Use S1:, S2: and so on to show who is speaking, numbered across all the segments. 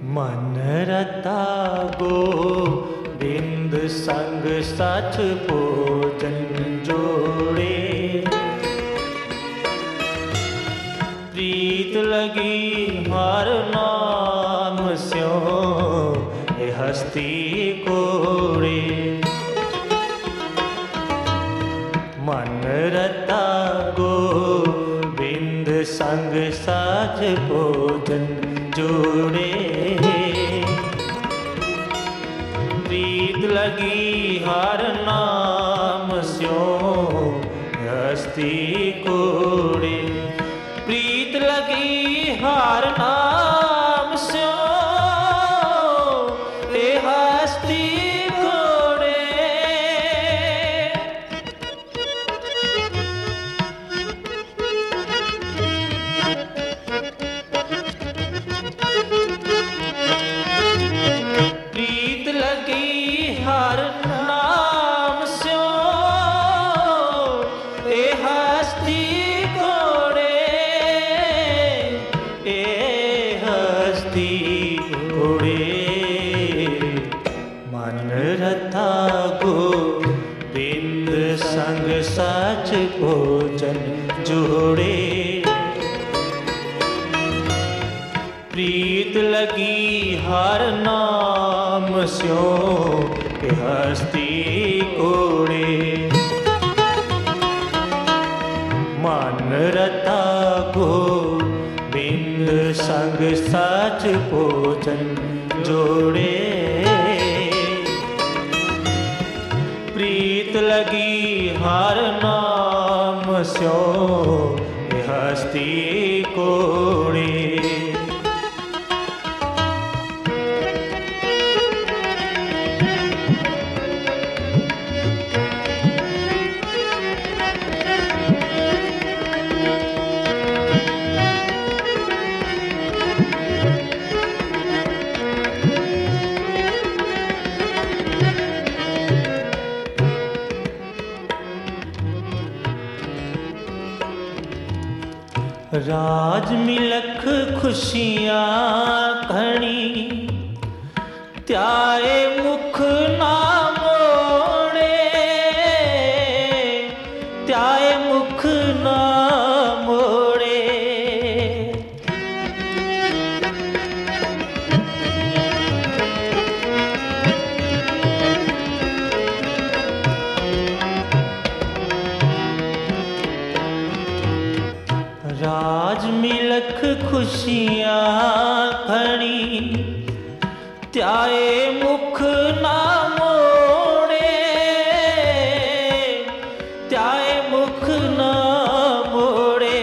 S1: मन रता गोविंद संग सच भोजन जोड़े, प्रीत लगी हर नाम स्यों ये हस्ती कोड़े। मन रता गोविंद संग सच भोजन जोड़े, प्रीत लगी हर नाम स्यों हस्ती कोड़े। प्रीत लगी हर नाम स्यों ये हस्ती कोड़े। प्रीत लगी हर नाम स्यों ये हस्ती कोड़े, ये हस्ती कोड़े। मन रता गोविंद संग सच भोजन जोड़े, प्रीत लगी हर नाम स्यों ये हस्ती कोड़े। मन रता गोविंद संग सच भोजन जोड़े, प्रीत लगी हर नाम स्यों ये हस्ती कोड़े। राज मिलख खुशियाँ घनी, त्याए मुख ना मोड़े, त्याए मुख ना मोड़े। राज मिलख खुशियाँ घनी, त्याए मुख ना मोड़े, त्याए मुख ना मोड़े।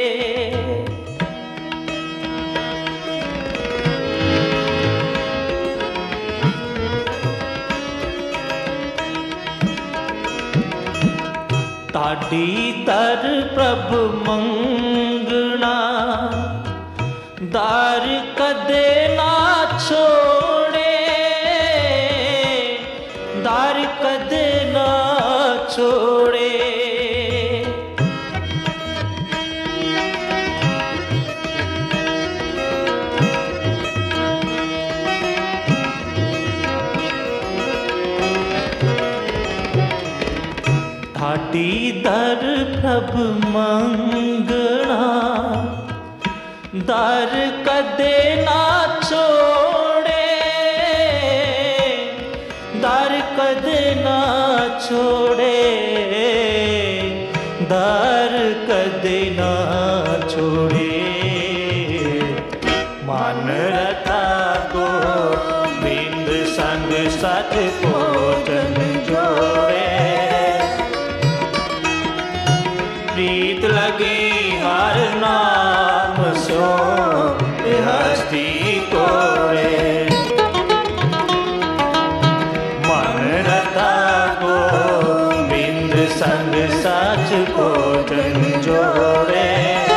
S1: ताड़ी दर प्रभु मंगना, दार कदे ना छोड़े, दार कदे ना छोड़े। ताड़ी दर प्रभु मंगना, दार कदे ना छोड़े, दार कदे ना छोड़े, दार कदे ना छोड़े। मन रता गोविंद संग सच भोजन जोड़े, प्रीत लगी हर नाम स्यों ये हस्ती कोड़े। मन रता गोविंद संग सच भोजन जोड़े,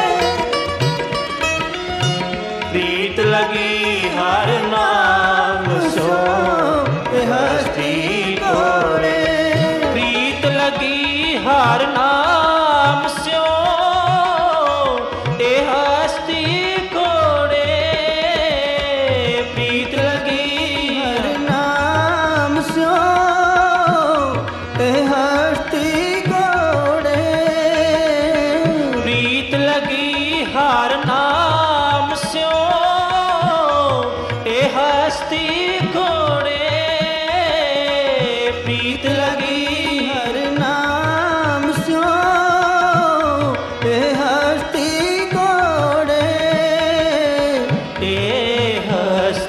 S1: प्रीत लगी हर नाम स्यों ये हस्ती कोड़े। प्रीत लगी हर नाम स्यों ये हस्ती कोड़े, प्रीत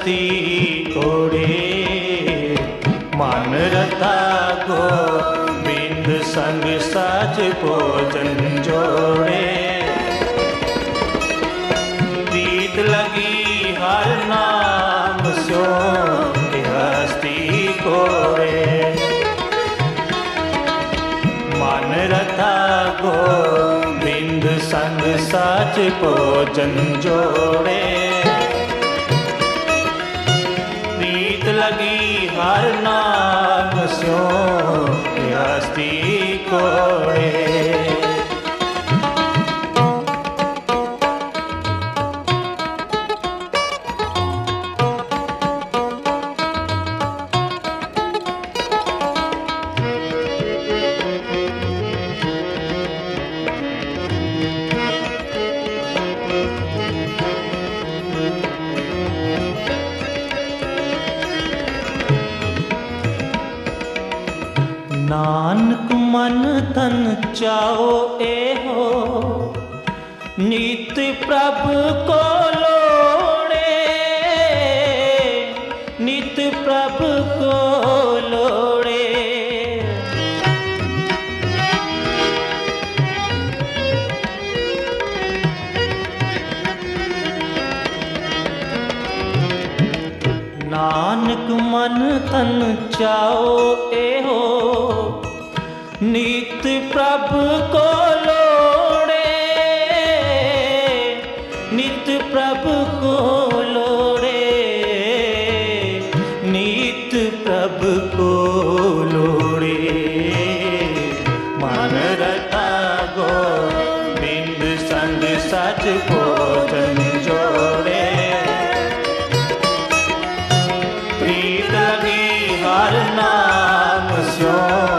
S1: हस्ती कोड़े। मन रता गोबिंद संग साच भोजन जोड़े। प्रीत लगी हर नाम स्यो हस्ती कोड़े। मन रता गोबिंद संग साच भोजन जोड़े। प्रीत लगी हर नाम स्यो हस्ती कोड़े। नानक मन तन चाओ एहो नीत प्रभ को लोड़े। नित प्रभ को लोड़े। नानक मन तन चाओ एहो नीत प्रभ को लोड़े। नित प्रभ को लोड़े। नित प्रभ को लोड़े। मन रता गोबिंद संग सच भोजन जोड़े। प्रीत लगी हर नाम स्यो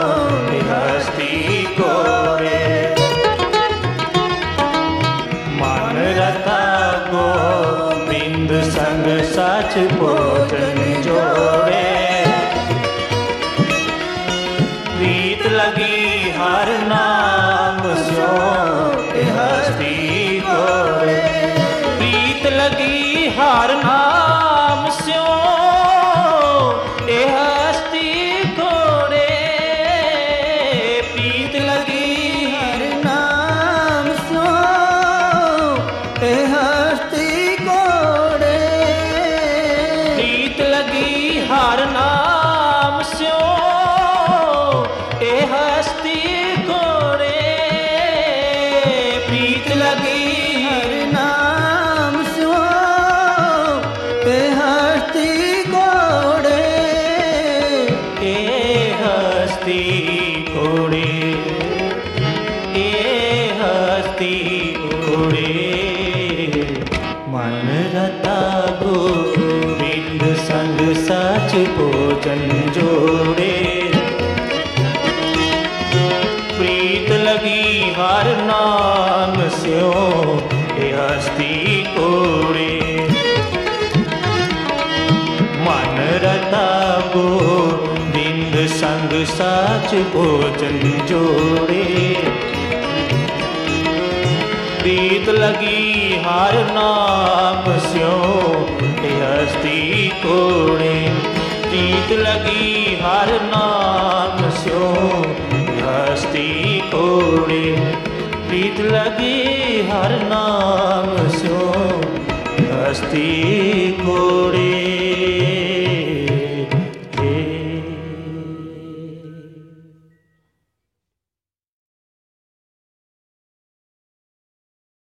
S1: हस्ती कोड़े। मन रता गोबिंद संग सच भोजन जोड़े। प्रीत लगी हर नाम स्यो हस्ती कोड़े। प्रीत लगी हर नाम स्यो हस्ती कोड़े। प्रीत लगी हर नाम स्यो हस्ती कोड़े। प्रीत लगी हर नाम स्यो हस्ती कोड़े। प्रीत लगी हर नाम स्यो हस्ती कोड़े। हस्ती कोड़े। हस्ती कोड़े। मन रता गोबिंद संग सच भोजन जोड़े। प्रीत लगी हर नाम स्यो हस्ती कोड़े। मन रता गोबिंद संग साच भोजन जोड़े। प्रीत लगी हर नाम स्यो हस्ती कोड़े। प्रीत लगी हर नाम स्यो हस्ती कोड़े। प्रीत लगी हर नाम स्यो हस्ती